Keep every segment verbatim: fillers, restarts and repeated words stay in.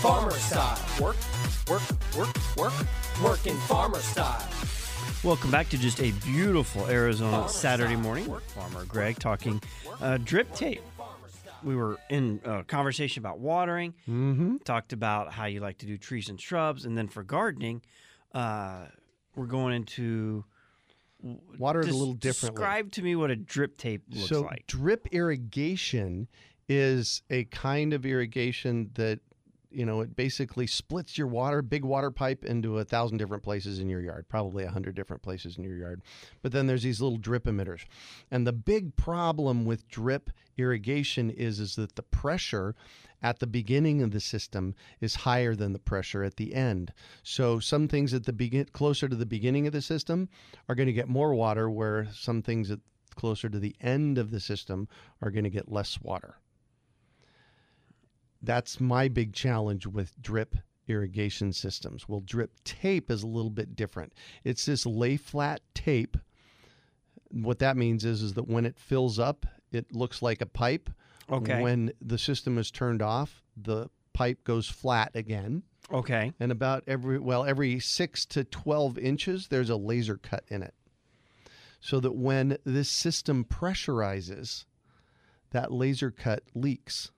farmer style. Work, work, work, work, working farmer style. Welcome back to just a beautiful Arizona Saturday morning. Farmer Greg talking uh, drip tape. We were in a conversation about watering, Mm-hmm. talked about how you like to do trees and shrubs, and then for gardening, uh, we're going into Water it a Des- little differently. Describe to me what a drip tape looks so like. drip irrigation is a kind of irrigation that, you know, it basically splits your water, big water pipe, into a thousand different places in your yard, probably a hundred different places in your yard. But then there's these little drip emitters. And the big problem with drip irrigation is, is that the pressure at the beginning of the system is higher than the pressure at the end. So some things at the begin closer to the beginning of the system are going to get more water, where some things at closer to the end of the system are going to get less water. That's my big challenge with drip irrigation systems. Well, drip tape is a little bit different. It's this lay flat tape. What that means is, is that when it fills up, it looks like a pipe. Okay. When the system is turned off, the pipe goes flat again. Okay. And about every, well, every six to twelve inches, there's a laser cut in it. So that when this system pressurizes, that laser cut leaks.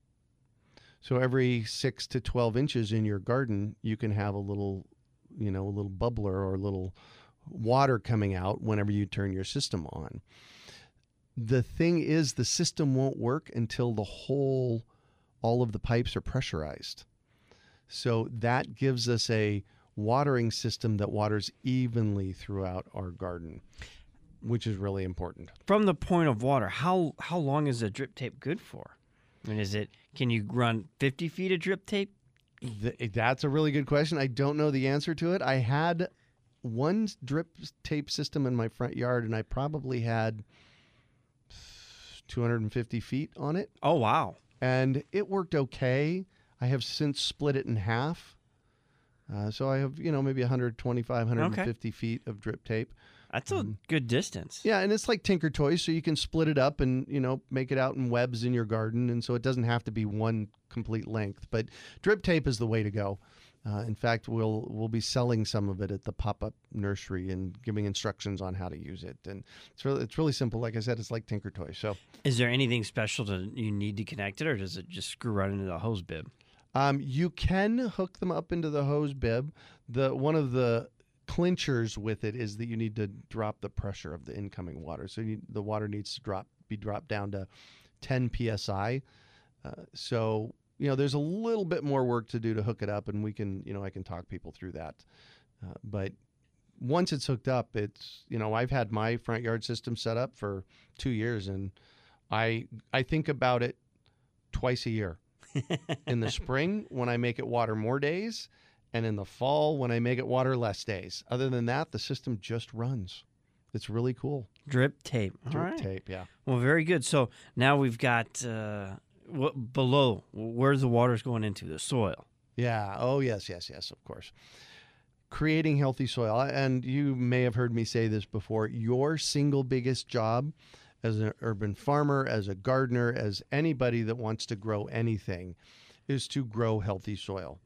So every six to twelve inches in your garden, you can have a little, you know, a little bubbler or a little water coming out whenever you turn your system on. The thing is, the system won't work until the whole, all of the pipes are pressurized. So that gives us a watering system that waters evenly throughout our garden, which is really important. From the point of water, how how long is a drip tape good for? I mean, is it, can you run fifty feet of drip tape? Th- That's a really good question. I don't know the answer to it. I had one drip tape system in my front yard, and I probably had two hundred fifty feet on it, Oh, wow. and it worked okay. I have since split it in half. Uh, so I have, you know, maybe one twenty-five, one fifty feet of drip tape. That's a Um, good distance. Yeah, and it's like Tinker Toys, so you can split it up and, you know, make it out in webs in your garden, and so it doesn't have to be one complete length. But drip tape is the way to go. Uh, in fact, we'll we'll be selling some of it at the pop-up nursery and giving instructions on how to use it. And it's really it's really simple. Like I said, it's like Tinker Toys. So Is there anything special to you need to connect it, or does it just screw right into the hose bib? um, you can hook them up into the hose bib. The one of the clinchers with it is that you need to drop the pressure of the incoming water. So you, the water needs to drop be dropped down to ten P S I. Uh, so, you know, there's a little bit more work to do to hook it up, and we can, you know, I can talk people through that. Uh, but once it's hooked up, it's, you know, I've had my front yard system set up for two years, and I I think about it twice a year. In the spring, when I make it water more days, and in the fall, when I make it water less days. Other than that, the system just runs. It's really cool. Drip tape. All Drip right. tape, yeah. Well, very good. So now we've got uh, what, below, where's the water's going into? The soil. Yeah. Oh, yes, yes, yes, of course. Creating healthy soil. And you may have heard me say this before. Your single biggest job as an urban farmer, as a gardener, as anybody that wants to grow anything, is to grow healthy soil.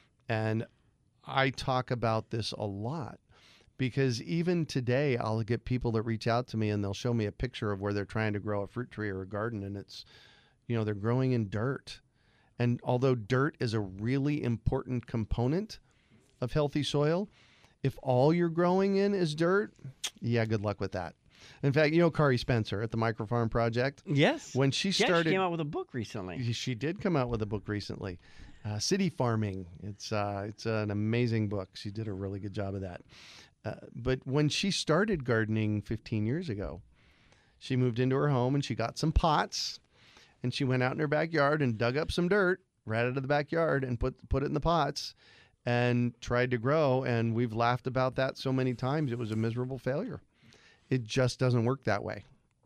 And I talk about this a lot because even today I'll get people that reach out to me and they'll show me a picture of where they're trying to grow a fruit tree or a garden, and it's, you know, they're growing in dirt. And although dirt is a really important component of healthy soil, if all you're growing in is dirt, yeah, good luck with that. In fact, you know Kari Spencer at the Microfarm Project? Yes. When she Yeah, started, she came out with a book recently. she did come out with a book recently, uh, City Farming. It's uh, it's an amazing book. She did a really good job of that. Uh, but when she started gardening fifteen years ago, she moved into her home and she got some pots, and she went out in her backyard and dug up some dirt right out of the backyard and put put it in the pots and tried to grow. And we've laughed about that so many times. It was a miserable failure. It just doesn't work that way.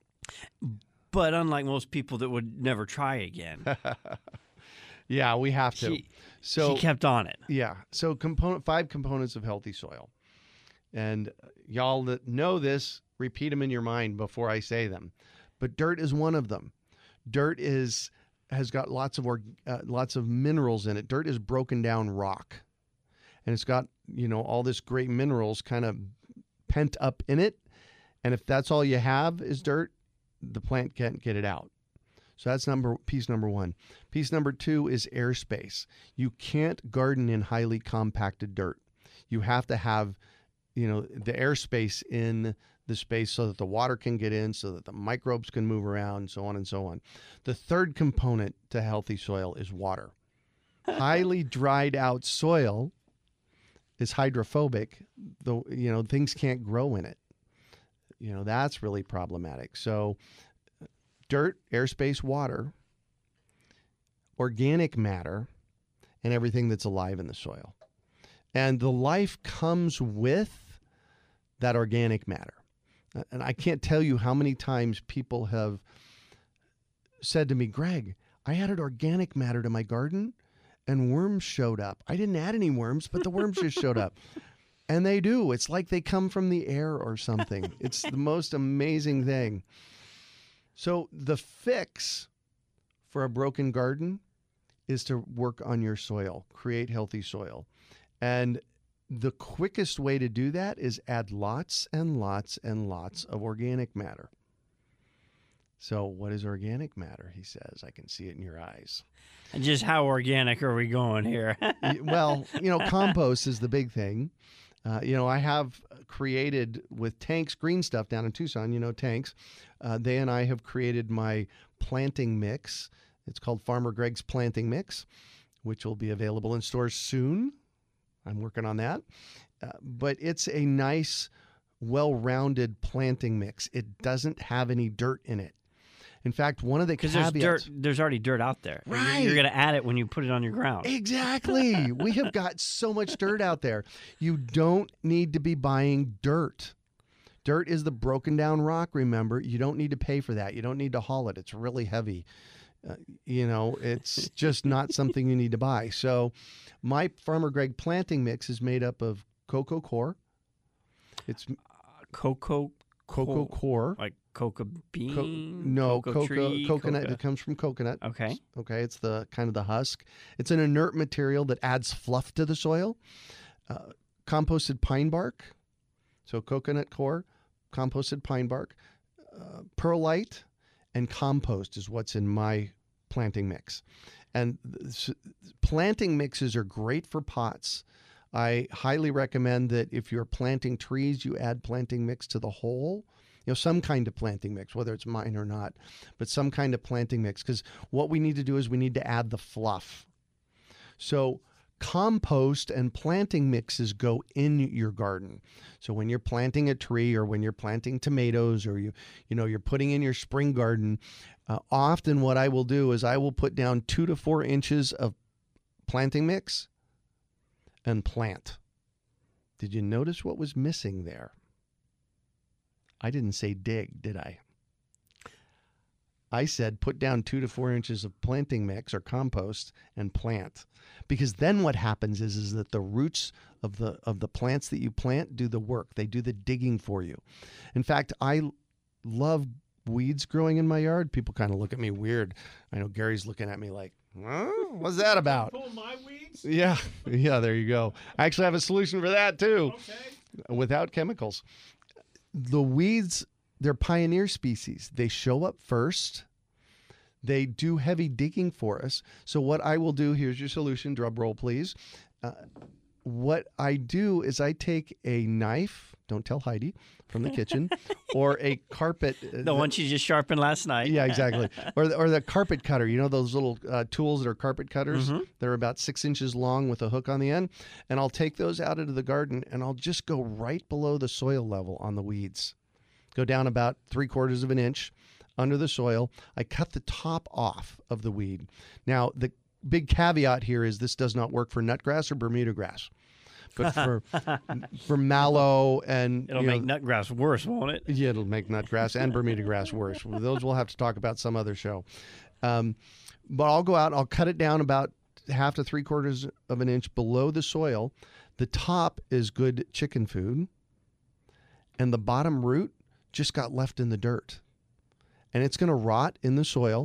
But unlike most people that would never try again, Yeah, we have to. she, so she kept on it. yeah, so component five components of healthy soil, and y'all that know this, repeat them in your mind before I say them. But dirt is one of them. Dirt is has got lots of org- uh, lots of minerals in it. Dirt is broken down rock, and it's got, you know, all this great minerals kind of pent up in it. And if that's all you have is dirt, the plant can't get it out. So that's number piece number one. Piece number two is airspace. You can't garden in highly compacted dirt. You have to have, you know, the airspace in the space so that the water can get in, so that the microbes can move around, so on and so on. The third component to healthy soil is water. Highly dried out soil is hydrophobic. The, you know, things can't grow in it. You know, that's really problematic. So dirt, airspace, water, organic matter, and everything that's alive in the soil. And the life comes with that organic matter. And I can't tell you how many times people have said to me, Greg, I added organic matter to my garden and worms showed up. I didn't add any worms, but the worms just showed up. And they do. It's like they come from the air or something. It's the most amazing thing. So the fix for a broken garden is to work on your soil, create healthy soil. And the quickest way to do that is add lots and lots and lots of organic matter. So what is organic matter? He says. I can see it in your eyes. And just how organic are we going here? Well, you know, compost is the big thing. Uh, you know, I have created with Tanks Green Stuff down in Tucson, you know, Tanks. Uh, they and I have created my planting mix. It's called Farmer Greg's Planting Mix, which will be available in stores soon. I'm working on that. Uh, but it's a nice, well-rounded planting mix. It doesn't have any dirt in it. In fact, one of the Because caveats... there's dirt, there's already dirt out there. Right. You're, you're going to add it when you put it on your ground. Exactly. We have got so much dirt out there. You don't need to be buying dirt. Dirt is the broken down rock, remember. You don't need to pay for that. You don't need to haul it. It's really heavy. Uh, you know, it's just not something you need to buy. So my Farmer Greg planting mix is made up of cocoa core. It's Uh, cocoa cocoa core. core. Like coca bean? Co- no, cocoa cocoa, tree, coconut. coca- It comes from coconut. Okay. Okay, it's the kind of the husk. It's an inert material that adds fluff to the soil. Uh, composted pine bark, so coconut core, composted pine bark, uh, perlite, and compost is what's in my planting mix. And this, planting mixes are great for pots. I highly recommend that if you're planting trees, you add planting mix to the whole. You know, some kind of planting mix, whether it's mine or not, but some kind of planting mix, because what we need to do is we need to add the fluff. So compost and planting mixes go in your garden. So when you're planting a tree or when you're planting tomatoes or you, you know, you're putting in your spring garden, uh, often what I will do is I will put down two to four inches of planting mix and plant. Did you notice what was missing there? I didn't say dig, did I? I said put down two to four inches of planting mix or compost and plant. Because then what happens is, is that the roots of the of the plants that you plant do the work. They do the digging for you. In fact, I love weeds growing in my yard. People kind of look at me weird. I know Gary's looking at me like, huh? What's that about? Pull my weeds? Yeah, yeah, there you go. I actually have a solution for that too. Okay. Without chemicals. The weeds, they're pioneer species. They show up first. They do heavy digging for us. So what I will do, here's your solution, drum roll please. Uh, what I do is I take a knife, don't tell Heidi, from the kitchen, or a carpet. Uh, The one she just sharpened last night. Yeah, exactly. Or the, or the carpet cutter. You know those little uh, tools that are carpet cutters? Mm-hmm. They're about six inches long with a hook on the end. And I'll take those out into the garden and I'll just go right below the soil level on the weeds. Go down about three quarters of an inch under the soil. I cut the top off of the weed. Now, the big caveat here is this does not work for nutgrass or Bermuda grass. But for for mallow and It'll you make know, nutgrass worse, won't it? yeah, it'll make nutgrass and Bermuda grass worse. Those we'll have to talk about some other show. Um, but I'll go out, I'll cut it down about half to three quarters of an inch below the soil. The top is good chicken food, and the bottom root just got left in the dirt. And it's going to rot in the soil,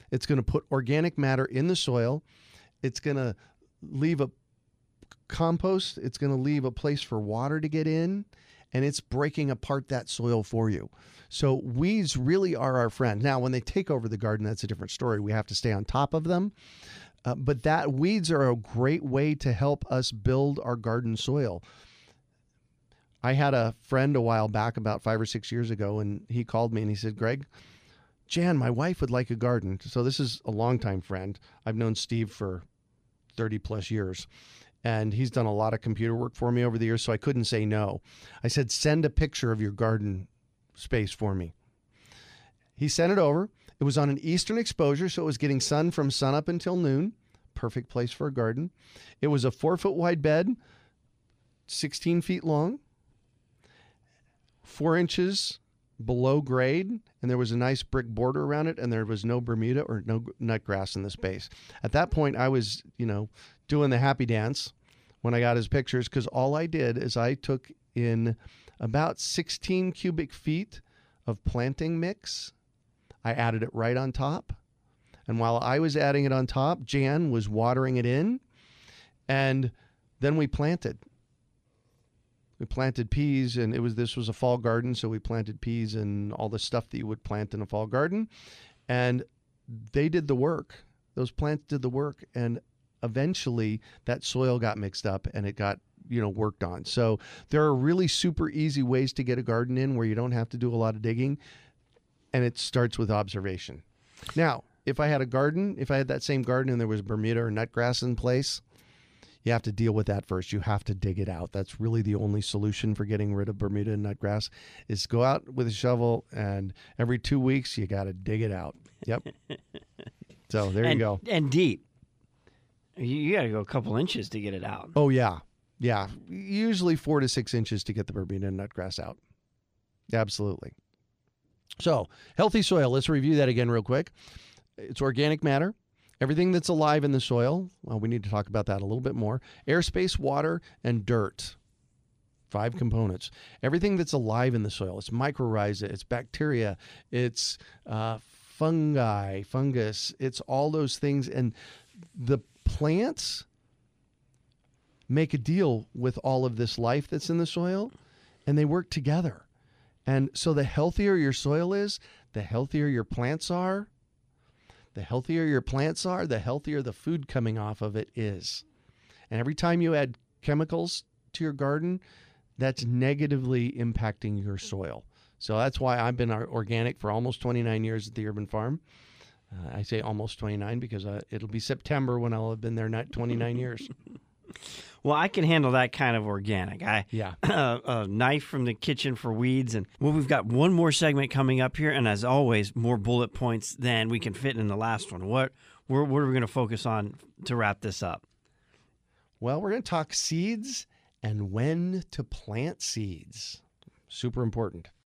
It's going to put organic matter in the soil. It's going to leave a compost. It's going to leave a place for water to get in, and it's breaking apart that soil for you. So weeds really are our friend. Now, when they take over the garden, that's a different story. We have to stay on top of them. Uh, but that weeds are a great way to help us build our garden soil. I had a friend a while back, about five or six years ago, and he called me and he said, Greg, Jan, my wife would like a garden. So this is a longtime friend. I've known Steve for thirty plus years. And he's done a lot of computer work for me over the years, so I couldn't say no. I said, send a picture of your garden space for me. He sent it over. It was on an eastern exposure, so it was getting sun from sunup until noon. Perfect place for a garden. It was a four-foot wide bed, sixteen feet long, four inches below grade, and there was a nice brick border around it, and there was no Bermuda or no nut grass in the space. At that point, I was, you know, doing the happy dance when I got his pictures, because all I did is I took in about sixteen cubic feet of planting mix. I added it right on top. And while I was adding it on top, Jan was watering it in. And then we planted. We planted peas, and it was this was a fall garden, so we planted peas and all the stuff that you would plant in a fall garden. And they did the work. Those plants did the work. And eventually that soil got mixed up and it got, you know, worked on. So there are really super easy ways to get a garden in where you don't have to do a lot of digging. And it starts with observation. Now, if I had a garden, if I had that same garden and there was Bermuda or nut grass in place, you have to deal with that first. You have to dig it out. That's really the only solution for getting rid of Bermuda and nut grass is go out with a shovel, and every two weeks you got to dig it out. Yep. So there and, you go. And deep. You, you got to go a couple inches to get it out. Oh, yeah. Yeah. Usually four to six inches to get the Bermuda and nut grass out. Absolutely. So healthy soil. Let's review that again real quick. It's organic matter. Everything that's alive in the soil, well, we need to talk about that a little bit more. Airspace, water, and dirt. Five components. Everything that's alive in the soil. It's mycorrhiza, it's bacteria, it's uh, fungi, fungus. It's all those things. And the plants make a deal with all of this life that's in the soil, and they work together. And so the healthier your soil is, the healthier your plants are. The healthier your plants are, the healthier the food coming off of it is. And every time you add chemicals to your garden, that's negatively impacting your soil. So that's why I've been organic for almost twenty-nine years at the Urban Farm. Uh, I say almost twenty-nine because uh, it'll be September when I'll have been there not twenty-nine years. Well, I can handle that kind of organic. I Yeah. uh, a knife from the kitchen for weeds. And well, we've got one more segment coming up here, and as always, more bullet points than we can fit in the last one. What, what are we going to focus on to wrap this up? Well, we're going to talk seeds and when to plant seeds. Super important.